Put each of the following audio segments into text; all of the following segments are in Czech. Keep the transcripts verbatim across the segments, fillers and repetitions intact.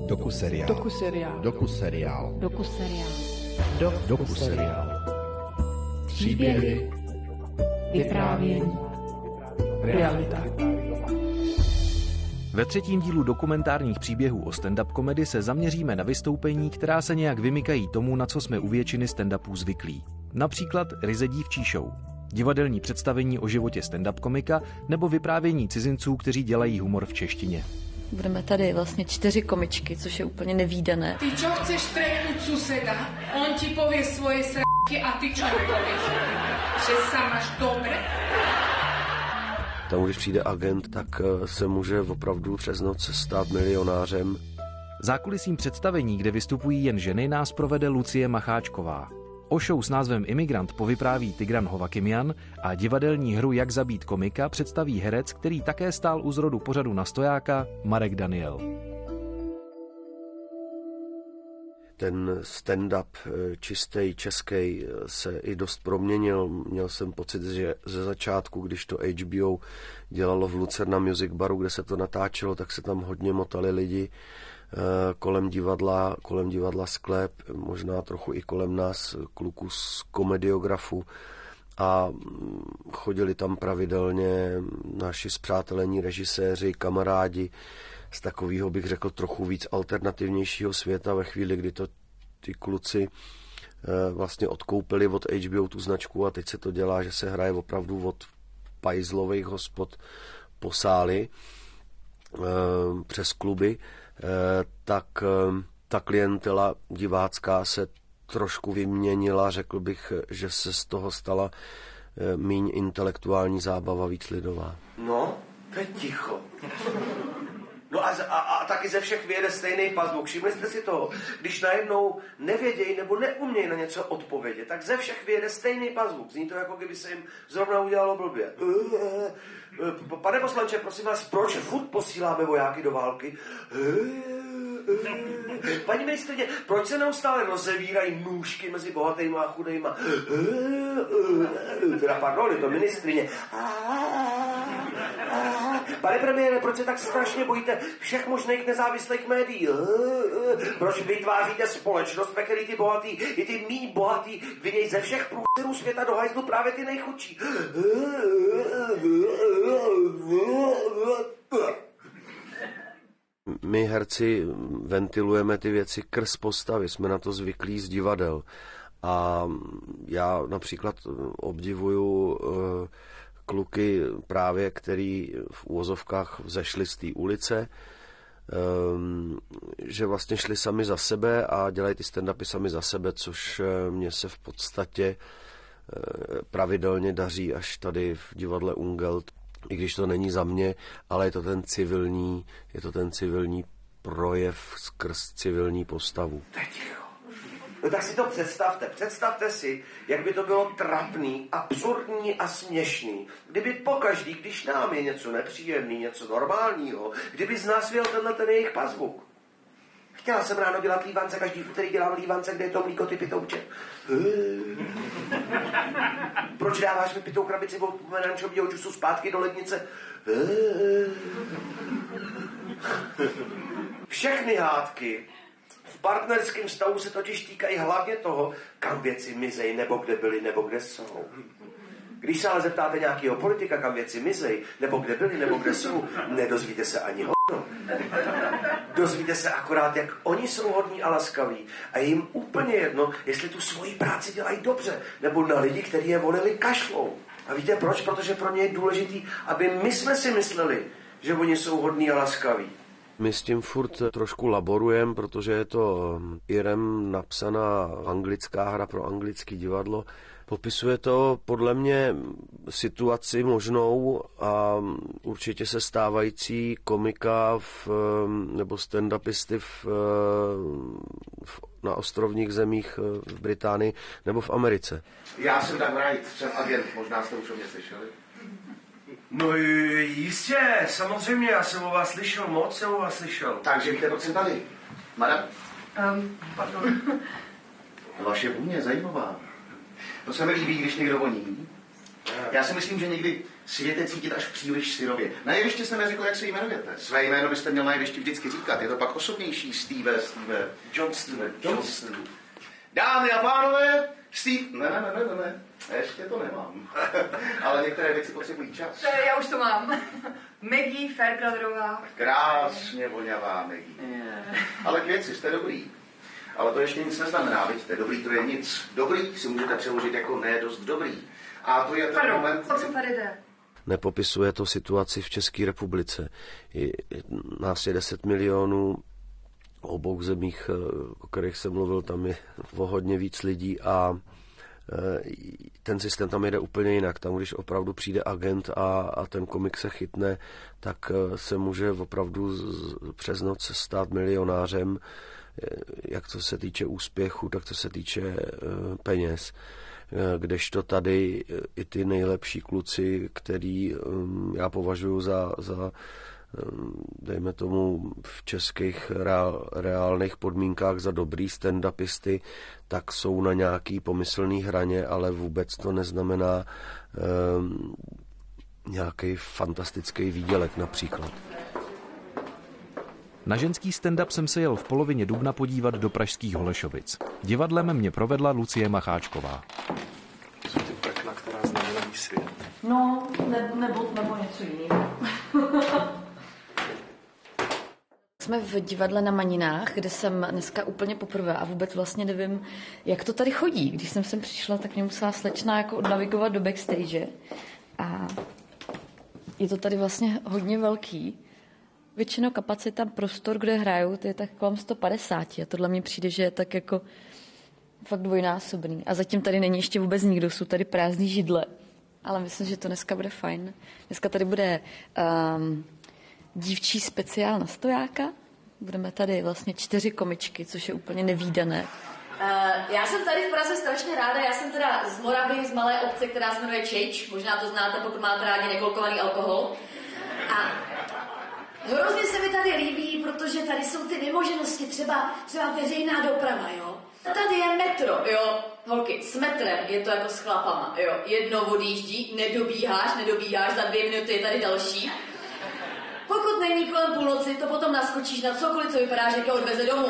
Dokuseriál. Dokuseriál. Dokuseriál. Dokuseriál. Do, dokuseriál. Příběhy. Vyprávění. Realita. Ve třetím dílu dokumentárních příběhů o stand-up komedy se zaměříme na vystoupení, která se nějak vymykají tomu, na co jsme u většiny stand-upů zvyklí. Například ryze dívčí show, divadelní představení o životě stand-up komika nebo vyprávění cizinců, kteří dělají humor v češtině. Budeme tady vlastně čtyři komičky, což je úplně nevídané. Ty čo chceš trepnúť suseda? On ti povie svoje sračky a ty čo mu povieš? Že sa máš dobre? Tam, když přijde agent, tak se může opravdu přes noc stát milionářem. Zákulisím představení, kde vystupují jen ženy, nás provede Lucie Macháčková. O show s názvem Imigrant povypráví Tigran Hovakimian a divadelní hru Jak zabít komika představí herec, který také stál u zrodu pořadu Na stojáka, Marek Daniel. Ten stand-up čistý český se i dost proměnil. Měl jsem pocit, že ze začátku, když to H B O dělalo v Lucerna Music Baru, kde se to natáčelo, tak se tam hodně motali lidi kolem divadla, kolem divadla Sklep, možná trochu i kolem nás, kluků z komediografu, a chodili tam pravidelně naši spřátelení režiséři, kamarádi z takového, bych řekl, trochu víc alternativnějšího světa ve chvíli, kdy to ty kluci vlastně odkoupili od H B O tu značku a teď se to dělá, že se hraje opravdu od pajzlových hospod po sály přes kluby, tak ta klientela divácká se trošku vyměnila, řekl bych, že se z toho stala míň intelektuální zábava, víc lidová. No, teď ticho. No a, a, a taky ze všech vyjede stejný pazvuk. Všimli jste si toho? Když najednou nevědějí nebo neumějí na něco odpovědět, tak ze všech vyjede stejný pazvuk. Zní to, jako kdyby se jim zrovna udělalo blbě. Pane poslanče, prosím vás, proč furt posíláme vojáky do války? Paní ministryně, proč se neustále rozevírají nůžky mezi bohatýma a chudejma? Teda pardon, je to ministryně. Pane premiére, proč se tak strašně bojíte všech možných nezávislých médií? Proč vytváříte společnost, ve které ty bohatý i ty mý bohatý vidějí ze všech průzorů světa do hajzlu právě ty nejchudší? My herci ventilujeme ty věci krz postavy, jsme na to zvyklí z divadel. A já například obdivuju kluky právě, který v úvozovkách vzešli z té ulice, že vlastně šli sami za sebe a dělají ty stand-upy sami za sebe, což mně se v podstatě pravidelně daří až tady v divadle Ungelt. I když to není za mě, ale je to ten civilní, je to ten civilní projev skrz civilní postavu. No tak si to představte. Představte si, jak by to bylo trapný, absurdní a směšný. Kdyby pokaždý, když nám je něco nepříjemný, něco normálního, kdyby z nás vyjel tenhle ten jejich pazvuk. Chtěla jsem ráno dělat lívance, každý úterý dělám lívance, kde je to mlíko, ty pitouče. Proč dáváš mi pitou krabici od pomerančového džusu zpátky do lednice? Všechny hádky v partnerském stavu se totiž týkají hlavně toho, kam věci mizej, nebo kde byly, nebo kde jsou. Když se ale zeptáte nějakého politika, kam věci mizej, nebo kde byly, nebo kde jsou, nedozvíte se ani hovno. Dozvíte se akorát, jak oni jsou hodní a laskaví. A je jim úplně jedno, jestli tu svoji práci dělají dobře, nebo na lidi, kteří je volili, kašlou. A víte proč? Protože pro ně je důležitý, aby my jsme si mysleli, že oni jsou hodní a laskaví. My s tím furt trošku laborujeme, protože je to Irem napsaná anglická hra pro anglické divadlo. Popisuje to podle mě situaci možnou a určitě se stávající komika v, nebo stand-upisty v, v, na ostrovních zemích v Británii nebo v Americe. Já jsem tak Wright, jsem agent, možná jste už o mě slyšeli. No jistě, samozřejmě, já jsem o vás slyšel, moc jsem o vás slyšel. Takže víte, proč jsem tady? Madam? Um, pardon. Vaše vůně je zajímavá. To se mi líbí, když někdo voní. Já si myslím, že někdy svět je cítit až příliš syrově. Na jevišti jste neřekl, jak se jmenujete. Své jméno byste měl na jevišti vždycky říkat. Je to pak osobnější. Steve, Steve. Johnston. Johnston. Dámy a pánové, Steve... Ne, ne, ne, ne, ne. Ještě to nemám. Ale některé věci potřebují čas. Já už to mám. Maggie Fairbrotherová. Krásně voňavá Maggie. Ale k věci, jste dobrý. Ale to ještě nic neznamená, vidíte. Dobrý to je nic. Dobrý si můžete přeložit jako ne dost dobrý. A to je ten Pardon, moment... o co tady jde? Nepopisuje to situaci v České republice. Je, nás je deset milionů, v obou zemích, o kterých jsem mluvil, tam je o hodně víc lidí a ten systém tam jde úplně jinak. Tam, když opravdu přijde agent a, a ten komik se chytne, tak se může opravdu z, přes noc stát milionářem, jak co se týče úspěchu, tak co se týče peněz. Kdežto tady i ty nejlepší kluci, který já považuji za, za dejme tomu v českých reál, reálných podmínkách za dobrý stand-upisty, tak jsou na nějaký pomyslný hraně, ale vůbec to neznamená um, nějaký fantastický výdělek například. Na ženský stand-up jsem se jel v polovině dubna podívat do pražských Holešovic. Divadlem mě provedla Lucie Macháčková. To jsou ty pekla, která znamenají svět. No, ne, nebo, nebo něco jiného. Jsme v divadle na Maninách, kde jsem dneska úplně poprvé a vůbec vlastně nevím, jak to tady chodí. Když jsem sem přišla, tak mě musela slečna jako odnavigovat do backstage. A je to tady vlastně hodně velký. Většinou kapacita prostor, kde hrajou, to je tak kolem sto padesát. A tohle mi přijde, že je tak jako fakt dvojnásobný. A zatím tady není ještě vůbec nikdo, jsou tady prázdný židle. Ale myslím, že to dneska bude fajn. Dneska tady bude um, dívčí speciál na stojáka. Budeme tady vlastně čtyři komičky, což je úplně nevídané. Uh, já jsem tady v Praze strašně ráda, já jsem teda z Moravy, z malé obce, která se jmenuje Čejč, možná to znáte, pokud máte rádi nekolkovaný alkohol. A hrozně se mi tady líbí, protože tady jsou ty vymoženosti, třeba, třeba veřejná doprava, jo. Tady je metro, jo. Holky, s metrem je to jako s chlapama, jo. Jedno odjíždí, nedobíháš, nedobíháš, za dvě minuty je tady další. Pokud není kolem půlnoci, to potom naskočíš na cokoliv, co vypadá, že tě odveze domů.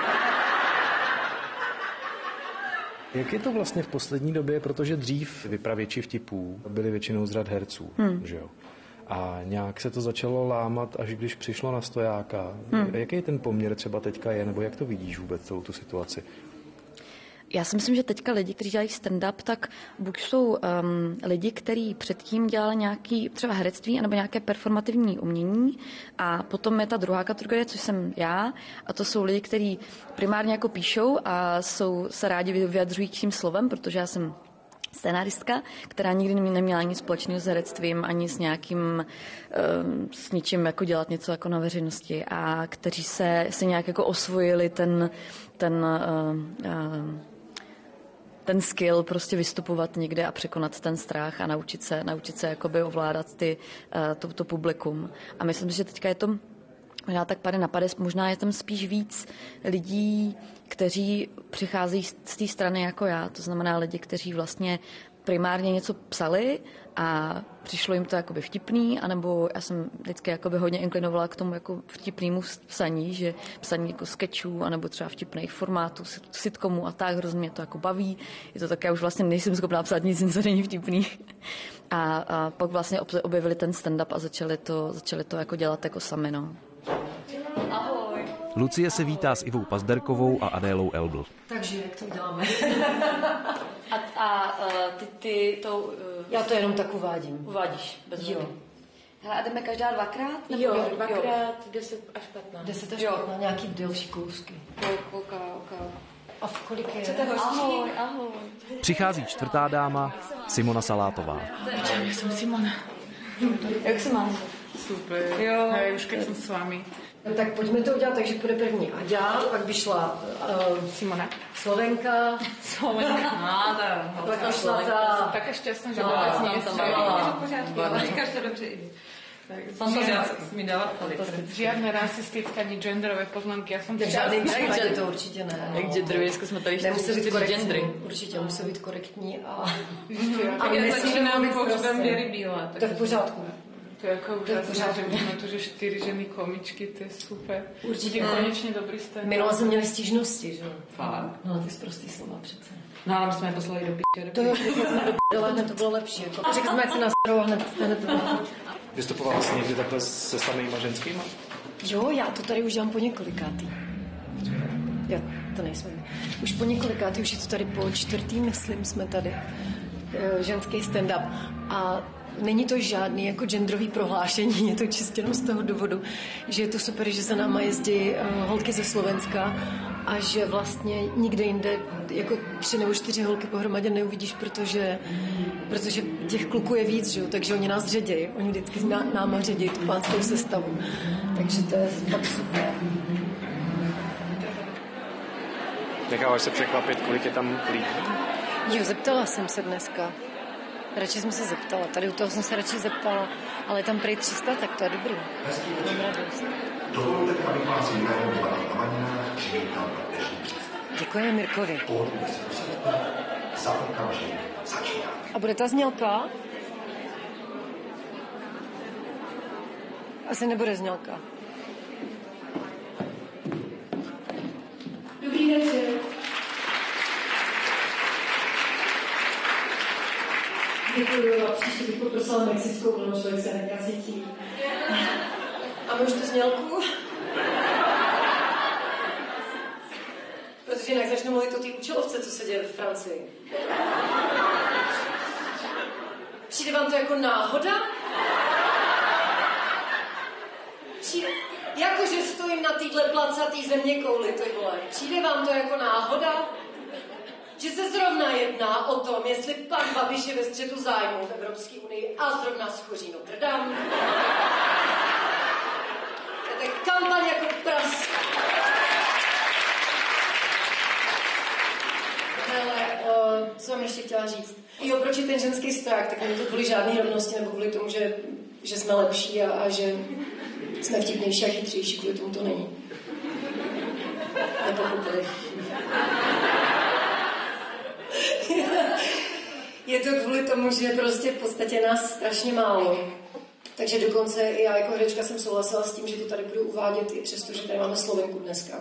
Jak je to vlastně v poslední době, protože dřív vypravěči vtipů byli většinou z řad herců, hmm. že jo? A nějak se to začalo lámat, až když přišlo na stojáka. Hmm. Jaký je ten poměr třeba teďka je, nebo jak to vidíš vůbec celou tu situaci? Já si myslím, že teďka lidi, kteří dělají stand-up, tak buď jsou um, lidi, kteří předtím dělali nějaký třeba herectví anebo nějaké performativní umění a potom je ta druhá kategorie, což jsem já, a to jsou lidi, kteří primárně jako píšou a jsou se rádi vyjadřují tím slovem, protože já jsem scénáristka, která nikdy neměla nic společného s herectvím ani s nějakým, s ničím jako dělat něco jako na veřejnosti a kteří se, se nějak jako osvojili ten, ten, ten skill prostě vystupovat někde a překonat ten strach a naučit se, naučit se jakoby ovládat ty, to, to publikum. A myslím, že teďka je to možná tak pade na pade, možná je tam spíš víc lidí, kteří přicházejí z té strany jako já, to znamená lidi, kteří vlastně primárně něco psali a přišlo jim to jakoby vtipný, anebo já jsem vždycky jakoby hodně inklinovala k tomu jako vtipnému psaní, že psaní jako sketchů, anebo třeba vtipných formátů, sitcomů a tak, hrozně mě to jako baví. Je to tak, já už vlastně nejsem schopná psát nic, co není vtipný. A, a pak vlastně objevili ten stand-up a začali to, začali to jako dělat jako sami, no. Ahoj. Lucie se vítá s Ivou Pazderkovou a Adélou Elbl. Takže jak to děláme? A, a uh, ty, ty to... Uh, Já to jenom tak uvádím. Uvádíš, bez Jo. vody. Hele, a jdeme každá dvakrát? Nebo Jo, jo, dvakrát deset až patnáct. deset až Jo. patnáct, nějaký delší kousky. Jo, ok, ok. A v kolik je? Chcete hoští? Ahoj, ahoj. Přichází čtvrtá dáma, Simona Salátová. Já jsem Simona. Jak se máte? Super. Jo. Hej, už keď jsem s vámi. No, tak pojďme to udělat, takže půjde první Aďa, pak by šla uh, Simona. Slovenka. Slovenka. No, Pak by šla ta... Taká šťastná, že No, vůbec tam nic. tam že byla. je to v pořádku. Říkáš to dobře, Ivi. mi dala žiadne rasistické ani genderové poznámky. Ja som v žádném případě to určitě ne. Jak genderovědsko jsme tady nemusí být korektní. Gendry. Určitě musí být korektní a... a já začínám používám věry bílé. To je v pořádku. To je jako úžasné, že máme tu, že čtyři ženy komičky, to je super. Určitě konečně dobrý stand. Minule jsme měli stížnosti, že? Fakt? No, ty zprostý slova přece. No, ale my jsme je poslali do p***. To jo, když jsme do p***, hned to bylo lepší. Jako. Řekli jsme, jak se nás starou, hned, hned to bylo. Vystupovala jsi někdy takhle se samýma ženskýma? Jo, já to tady už dělám po několikátý. Já to nejsem. Už po několikátý, už je to tady po čtvrtý, myslím, jsme tady. Ženský stand-up. A není to žádný jako genderový prohlášení, je to čistě jenom z toho důvodu, že je to super, že za náma jezdí uh, holky ze Slovenska a že vlastně nikde jinde jako tři nebo čtyři holky pohromadě neuvidíš, protože, protože těch kluků je víc, že jo? Takže oni nás ředějí, oni vždycky ná, náma ředějí tu pánskou sestavu. Takže to je fakt super. Necháváš se překvapit, kolik je tam lidí? Jo, zeptala jsem se dneska. Radši jsem se zeptala. Tady u toho jsem se radši zeptala, ale je tam prý tři sta, tak to je dobrý. Mám radost. Dovolte, abych vás jménem pana Havanina přivítal na dnešní přístav. Děkujeme Mirkovi. Pohodlně se usaďte. Za okamžik začínáme. A bude ta znělka? Asi nebude znělka. Dobrý večer. Děkuju a příště bych poprosila mexickou vlnu, člověk se nekacítí. A můžu tu znělku? Protože jinak začnu mluvit o té účelovce, co se děje v Francii. Přijde vám to jako náhoda? Přijde... Jakože stojím na téhle placatý zeměkouli, ty vole. Přijde vám to jako náhoda? Že se zrovna jedná o tom, jestli pan Babiš je ve střetu zájmu v Evropské unii a zrovna schoří Notre Dame. To je kampaň jako pras. Hele, uh, co jsem ještě chtěla říct? Jo, proč je ten ženský strach? Tak není to kvůli žádný rovnosti, nebo kvůli tomu, že, že jsme lepší a, a že jsme vtipnější a chytřejší, kvůli tomu to není. Nepochopili. Je to kvůli tomu, že prostě v podstatě nás strašně málo. Takže dokonce i já jako herečka jsem souhlasila s tím, že to tady budu uvádět i přesto, že tady máme Slovenku dneska.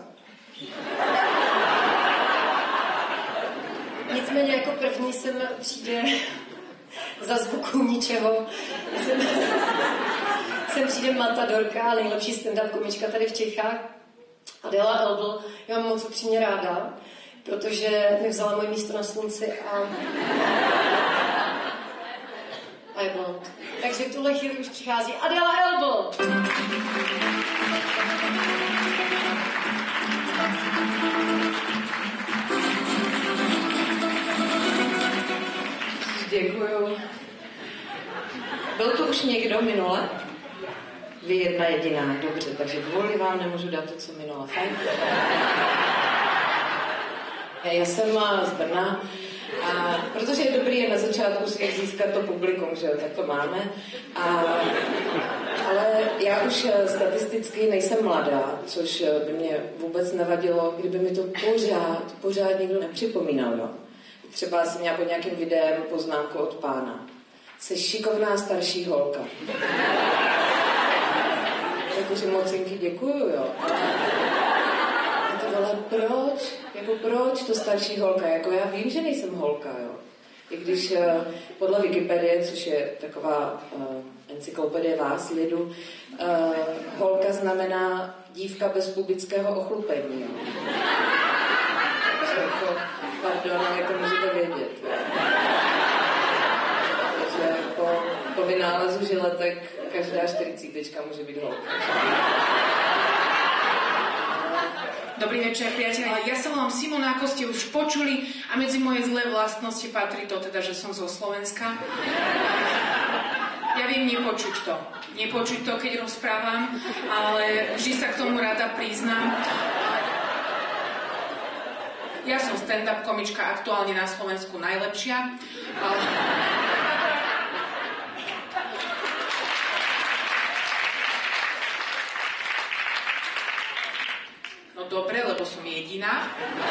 Nicméně jako první sem přijde za zvuku ničeho. Sem, sem přijde Matadorka, nejlepší stand-up komička tady v Čechách. Adela Elbl, já mám moc upřímně ráda, protože mi vzala moje místo na slunci a, a je blond. Takže v tuhle chvíli už přichází Adela Elbl. Děkuju. Byl to už někdo minule? Vy jedna jediná, dobře, takže kvůli vám nemůžu dát to, co minule. Fajn. Já jsem z Brna, a protože je dobrý je na začátku si získat to publikum, že jo, tak to máme. A, ale já už statisticky nejsem mladá, což by mě vůbec nevadilo, kdyby mi to pořád, pořád někdo nepřipomínal, jo. Třeba jsem měla pod nějakým videem poznámku od pána. Jsi šikovná starší holka. Jakože mocinky děkuju, jo. A to ale proč? Jako proč to starší holka? Jako já vím, že nejsem holka, jo. I když podle Wikipedie, což je taková uh, encyklopedie vás, lidu, uh, holka znamená dívka bez pubického ochlupení, jo. Takže jako, pardon, jak to můžete vědět, jo. Takže po, po vynálezu žiletek každá čtyřicítečka může být holka. Dobrý večer, priatelia. Ja sa volám Simona, ako ste už počuli, a medzi moje zlé vlastnosti patrí to teda, že som zo Slovenska. Ja viem nepočuť to. Nepočuť to, keď rozprávam, ale vždy sa k tomu rada priznám. Ja som stand-up komička, aktuálne na Slovensku najlepšia. dobre, lebo som jediná.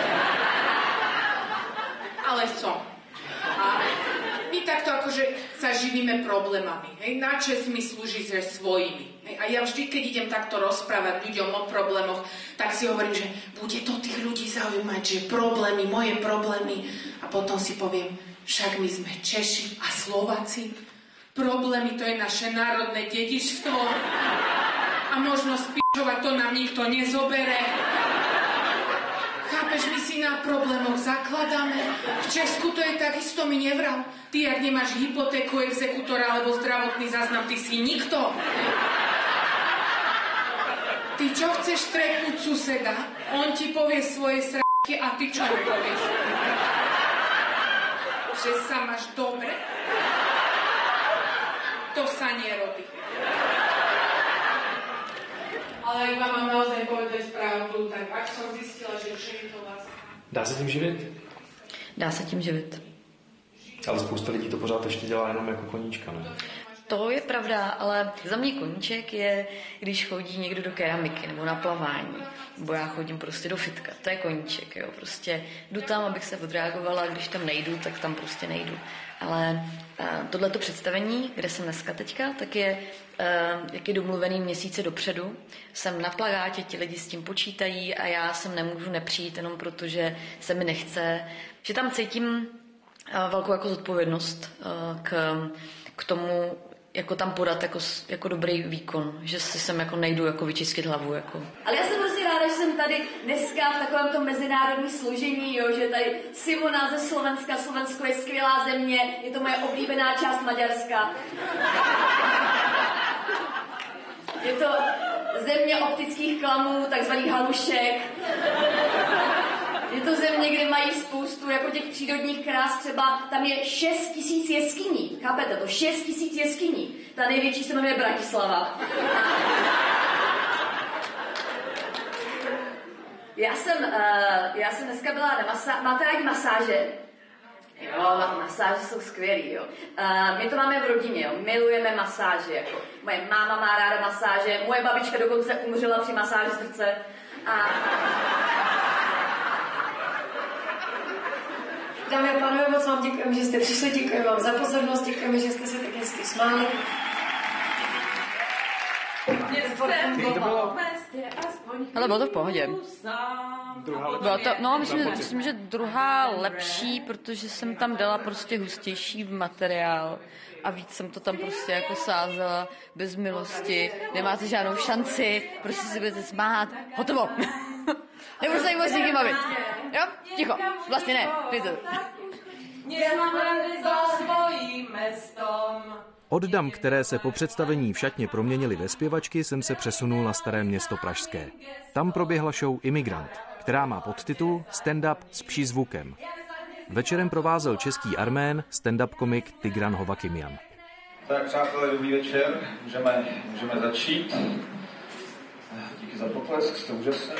Ale som. A my takto akože sa živíme problémami. Hej? Na čest mi slúži so svojimi. Hej? A ja vždy, keď idem takto rozprávať ľuďom o problémoch, tak si hovorím, že bude to tých ľudí zaujímať, že problémy, moje problémy. A potom si poviem, však my sme Češi a Slováci. Problémy to je naše národné dedičstvo. A možno spíšovať to nám nikto nezobere. Chápeš, my si na problémoch zakladáme. V Česku to je takisto, mi nevral. Ty, ak nemáš hypotéku, exekutora alebo zdravotný záznam, ty si nikto. Ty čo chceš stretnúť suseda? On ti povie svoje sračky a ty čo nepovieš? Že sa máš dobre? To sa nerobí. Ale ak vám mám naozaj povedať pravdu, tak ak som zistila, že už je to láska. Dá se tím živit? Dá se tím živit. Ale spousta lidí to pořád ještě dělá jenom jako koníčka, ne? To je pravda, ale za mě koníček je, když chodí někdo do keramiky nebo na plavání, nebo já chodím prostě do fitka, to je koníček, jo, prostě jdu tam, abych se odreagovala, když tam nejdu, tak tam prostě nejdu. Ale tohleto představení, kde jsem dneska teďka, tak je, jak je domluvený měsíce dopředu, jsem na plakátě, ti lidi s tím počítají a já sem nemůžu nepřijít jenom proto, že se mi nechce, že tam cítím velkou jako zodpovědnost k, k tomu, jako tam podat jako, jako dobrý výkon, že si sem jako nejdu jako vyčistit hlavu. Jako. Ale já jsem prostě ráda, že jsem tady dneska v takovém tom mezinárodní složení, jo, že tady Simona ze Slovenska, Slovensko je skvělá země, je to moje oblíbená část Maďarska. Je to země optických klamů, takzvaných halušek. Je to země, kde mají spoustu jako těch přírodních krás, třeba tam je šest tisíc jeskyní. Chápete to? šest tisíc jeskyní. Ta největší se jmenuje Bratislava. Já jsem, uh, já jsem dneska byla na masáži. Máte rádi masáže? Jo, masáže jsou skvělý, jo. Uh, my to máme v rodině, jo. Milujeme masáže, jako. Moje máma má ráda masáže, moje babička dokonce umřela při masáži srdce. A... Dámy a pánové, moc vám děkujeme, že jste přišli, děkujeme vám za pozornost, děkujeme, že jste se tak hezky smáli. Ale bylo to v pohodě. Bylo to, no, myslím, myslím, že druhá lepší, protože jsem tam dala prostě hustější materiál a víc jsem to tam prostě jako sázela bez milosti. Nemáte žádnou šanci, prostě si budete smát. Hotovo. Nebudu se tady vůbec nikým bavit. Jo? Ticho. Vlastně ne. Víte. Od dam, které se po představení v šatně proměnily ve zpěvačky, jsem se přesunul na Staré Město pražské. Tam proběhla show Imigrant, která má podtitul Stand-up s přízvukem. Večerem provázel český Armén, stand-up komik Tigran Hovakimian. Tak přátelé, dobrý večer. Můžeme, můžeme začít. Díky za potlesk, jste úžasný.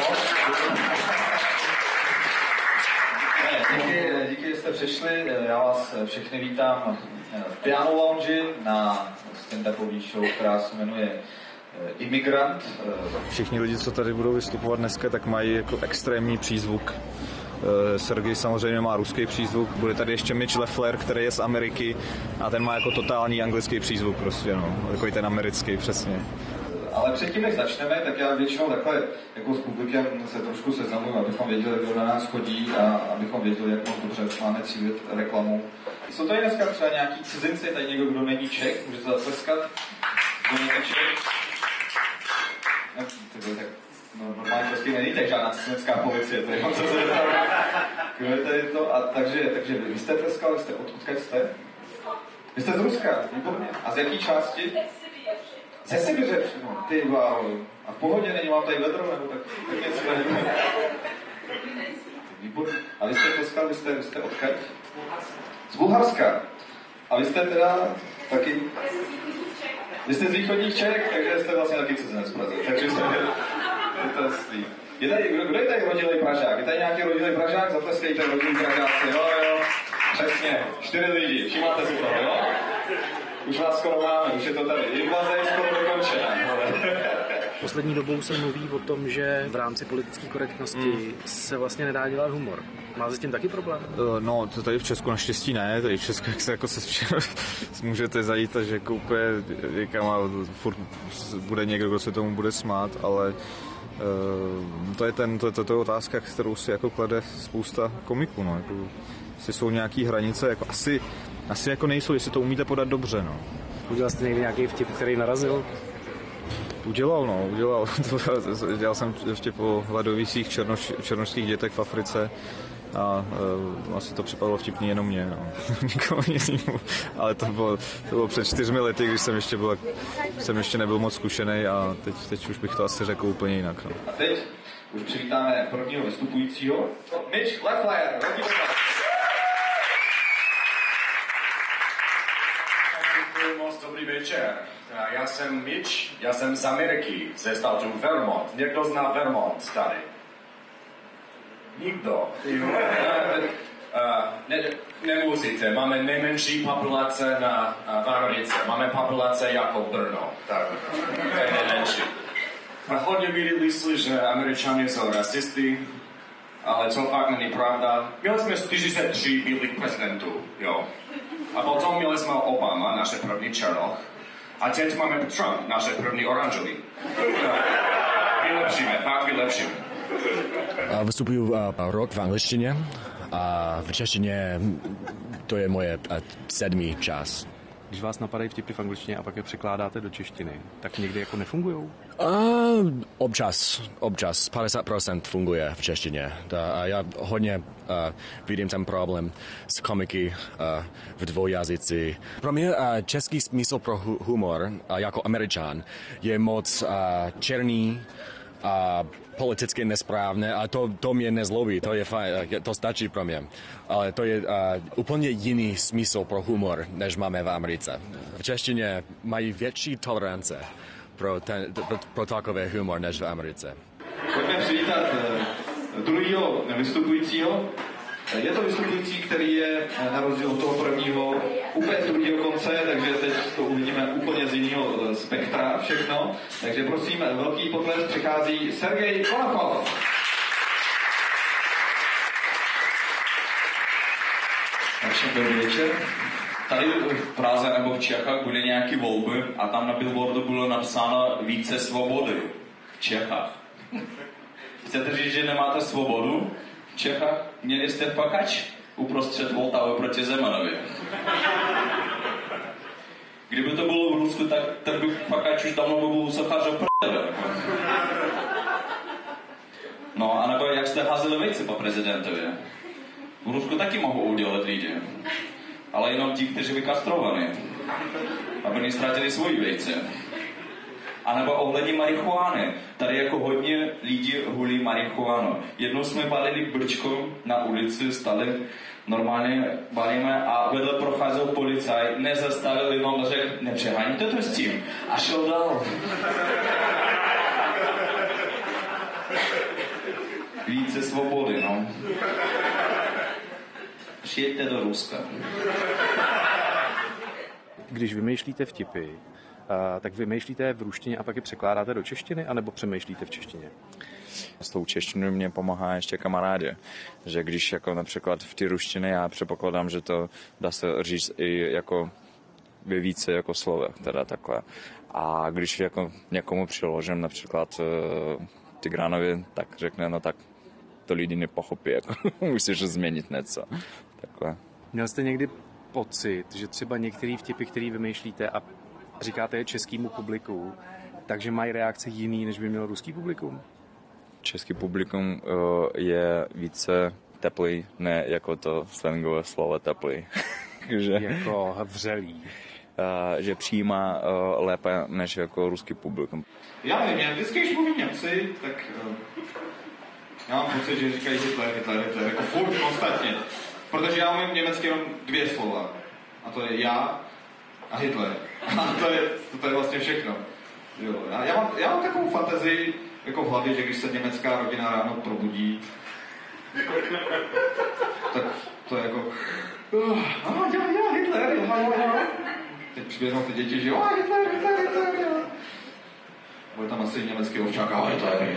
Díky, díky, že jste přišli. Já vás všechny vítám v Piano Lounge na stand-upový show, která se jmenuje Imigrant. Všichni lidi, co tady budou vystupovat dneska, tak mají jako extrémní přízvuk. Sergej samozřejmě má ruský přízvuk, bude tady ještě Mitch Leffler, který je z Ameriky a ten má jako totální anglický přízvuk prostě, no, takový ten americký přesně. Ale předtím, než začneme, tak já většinou takhle jako s publikem se trošku seznamuju, abychom věděli, kdo na nás chodí a abychom věděli, jak moc dobře máme cílit reklamu. Jsou tady dneska třeba nějaký cizinci, tady někdo, kdo není Čech, může se zatleskat, kdo není Čech. No, tak, no, normálně prostě není tak žádná cizinecká policie, to je moc co se kdo je tady to, a takže, takže vy jste tleskali, jste, od, odkud jste? Vy jste z Ruska, výborně. A z jaký části? Ze Sibiře přímo, ty wow. A v pohodě není vám tady vedro, nebo tak, tak něco nevím. Výborně. A vy jste tleskal, vy jste, vy jste odkud? Z Bulharska. A vy jste teda taky... Vy jste z východních Čech, takže jste vlastně taky cizinec v Praze. Takže jste... Je to slý. Je tady, kdo, kdo je tady rodilej Pražák? Je tady nějaký rodilej Pražák? Zatleskejte rodilej Pražáci, jo, jo. Přesně, čtyři lidi, všimáte si toho, jo? Už vás skoro máme, už je to tady. Invaze je skoro dokončená. Poslední dobou se mluví o tom, že v rámci politické korektnosti mm. se vlastně nedá dělat humor. Máte s tím taky problém? No, to tady v Česku naštěstí ne. Tady v Česku jak se jako se můžete zajít a že jako úplně někam a furt bude někdo, kdo se tomu bude smát, ale uh, to je ten, to, to, to je otázka, kterou si jako klade spousta komiků, no. Jako, jestli jsou nějaký hranice, jako asi, asi jako nejsou, jestli to umíte podat dobře, no. Udělal jste někdy nějaký vtip, který narazil? Udělal, no, udělal. Dělal jsem vtip o hladovících černoš, černošských dětech v Africe a uh, asi to připadlo vtipný jenom mě, no. Nikomu jinému. Ale to bylo, to bylo před čtyřmi lety, když jsem ještě, byl, jsem ještě nebyl moc zkušený a teď, teď už bych to asi řekl úplně jinak. No. A teď už přivítáme prvního vystupujícího. Mitch Leffler. Děkuji moc, dobrý večer. Já jsem Mitch, já jsem z Ameriky, ze státu Vermont. Někdo zná Vermont tady? Nikdo. ne, nemusíte, máme nejmenší populace na, v Americe. Máme populace jako Brno. Tak, to je nejmenší. A hodně viděli si, že Američané jsou rasisty, ale to fakt není pravda. Měli jsme čtyřicet tři bývalých prezidentů, jo. A potom měli jsme Obama, naše první černoch. A teď máme Trump, naše první oranžový. Vylepšíme, fakt vylepšíme. Vystupuju rok v angličtině a v češtině to je moje sedmý čas. Když vás napadají vtipy v angličtině a pak je překládáte do češtiny, tak někdy jako nefungujou? Uh, občas, občas, padesát procent funguje v češtině. A já hodně uh, vidím ten problém s komiky uh, v dvojjazyci. Pro mě uh, český smysl pro hu- humor uh, jako Američan je moc uh, černý a politicky nesprávné a to, to mě nezlobí, to je fajn, to stačí pro mě. Ale to je uh, úplně jiný smysl pro humor, než máme v Americe. V češtině mají větší tolerance pro, ten, pro, pro takové humor než v Americe. Pojďme přivítat uh, druhýho vystupujícího. Je to vystupující, který je na rozdíl od toho prvního úplně z druhého konce, takže teď to uvidíme úplně z jiného spektra všechno. Takže prosím, velký potlesk přichází Sergej Konakov. Všem dobrý večer. Tady v Praze nebo v Čechách byly nějaké volby a tam na billboardu bylo napsáno více svobody v Čechách. Chcete říct, že nemáte svobodu v Čechách? Měli jste fakač uprostřed Vltavy proti Zemanovi. Kdyby to bylo v Rusku, tak ten by fakač už dávno by byl usochař v prdele. No, anebo jak jste házeli vejce po prezidentovi. V Rusku taky mohou udělat lidi. Ale jenom ti, kteří vykastrovaní. Aby neztratili svoji vejce. A nebo ohledně marihuany. Tady jako hodně lidí hulí marihuanu. Jednou jsme balili brčko na ulici, stali normálně balíme a vedle procházel policaj, nezastavil, jenom řekl, nepřeháníte to s tím. A šel dál. Více svobody, no. Přijeďte do Ruska. Když vymýšlíte vtipy, Uh, tak vymýšlíte v ruštině a pak je překládáte do češtiny, anebo přemýšlíte v češtině? S tou češtinou mě pomáhá ještě kamarádi, že když jako například v té ruštině já předpokládám, že to dá se říct i jako ve více jako slovech, teda takhle. A když jako někomu přiložím například uh, Tigranovi, tak řekne, no tak to lidi nepochopí, jako musíš změnit něco. Takhle. Měl jste někdy pocit, že třeba některé vtipy, které vymýšlíte a říkáte je českému publiku, takže mají reakce jiný, než by mělo ruský publikum? Český publikum uh, je více teplý, ne jako to slangové slovo teplý. že, jako vřelý. Uh, že přijímá uh, lépe než jako ruský publikum. Já nevím, já vždycky, když mluvím Němci, tak uh, já mám pocit, že říkají Hitler, Hitler, Hitler, jako furt konstantně. Protože já umím německy jenom dvě slova. A to je já a Hitler. A to je, to, to je vlastně všechno. Jo. Já, já, mám, já mám takovou fantazii jako v hlavě, že když se německá rodina ráno probudí, tak to je jako uh, ah, já, já, Hitler, já, já, já. Teď přiběhnou ty děti, že jo, ah, Hitler, Hitler, Hitler, já. byl tam asi německý ovčák, ale to je,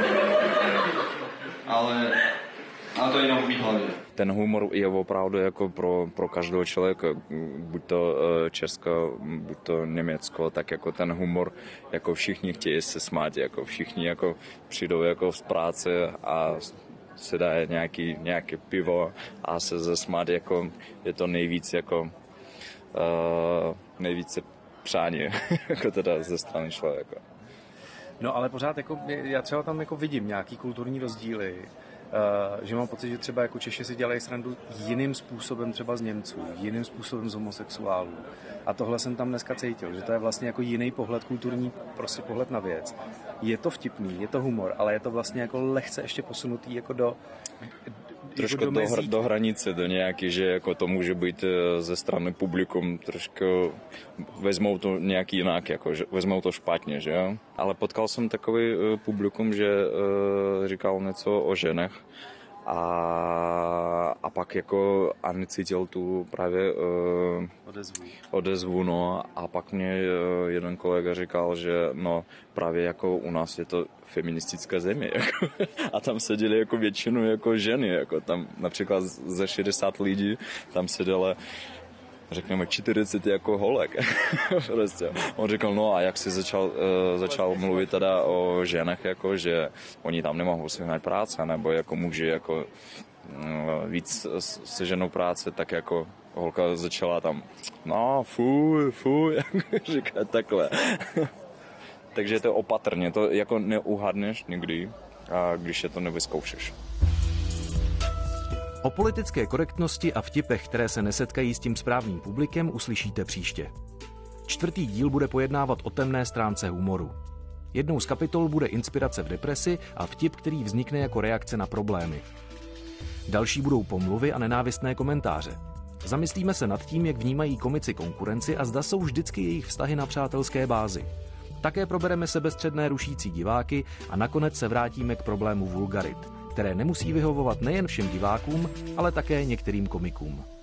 ale, ale to je jenom v mý hlavě. Ten humor je opravdu jako pro, pro každého člověka, buď to Česko, buď to Německo, tak jako ten humor, jako všichni chtějí se smát, jako všichni jako přijdou jako z práce a se dá nějaký, nějaké pivo a se zasmát, jako je to nejvíc jako uh, nejvíce přání, jako teda ze strany člověka. No ale pořád jako, já třeba tam jako vidím nějaký kulturní rozdíly, Uh, že mám pocit, že třeba jako Češi si dělají srandu jiným způsobem třeba z Němců, jiným způsobem z homosexuálů. A tohle jsem tam dneska cítil, že to je vlastně jako jiný pohled, kulturní prostě pohled na věc. Je to vtipný, je to humor, ale je to vlastně jako lehce ještě posunutý jako do trošku jako do, do, do hranice, do nějaký, že jako to může být ze strany publikum trošku, vezmou to nějak jinak, jako, že vezmou to špatně, že jo. Ale potkal jsem takový uh, publikum, že uh, říkal něco o ženech a, a pak jako a necítil tu právě uh, odezvu. odezvu, no a pak mě uh, jeden kolega říkal, že no právě jako u nás je to feministická země, jako, a tam seděli jako většinou jako ženy, jako tam například ze šedesát lidí tam sedělo řekněme čtyřicet jako holek. Prostě. On říkal, no a jak jsi začal, uh, začal mluvit teda o ženách, jako, že oni tam nemohou sehnat práce, nebo jako muži jako uh, víc seženou práce, tak jako holka začala tam, no fuj, fuj, říkat takhle. Takže to je opatrně, to jako neuhadneš nikdy, a když je to nevyzkoušeš. O politické korektnosti a vtipech, které se nesetkají s tím správným publikem, uslyšíte příště. Čtvrtý díl bude pojednávat o temné stránce humoru. Jednou z kapitol bude inspirace v depresi a vtip, který vznikne jako reakce na problémy. Další budou pomluvy a nenávistné komentáře. Zamyslíme se nad tím, jak vnímají komici konkurenci a zda jsou vždycky jejich vztahy na přátelské bázi. Také probereme sebestředné rušící diváky a nakonec se vrátíme k problému vulgarit, které nemusí vyhovovat nejen všem divákům, ale také některým komikům.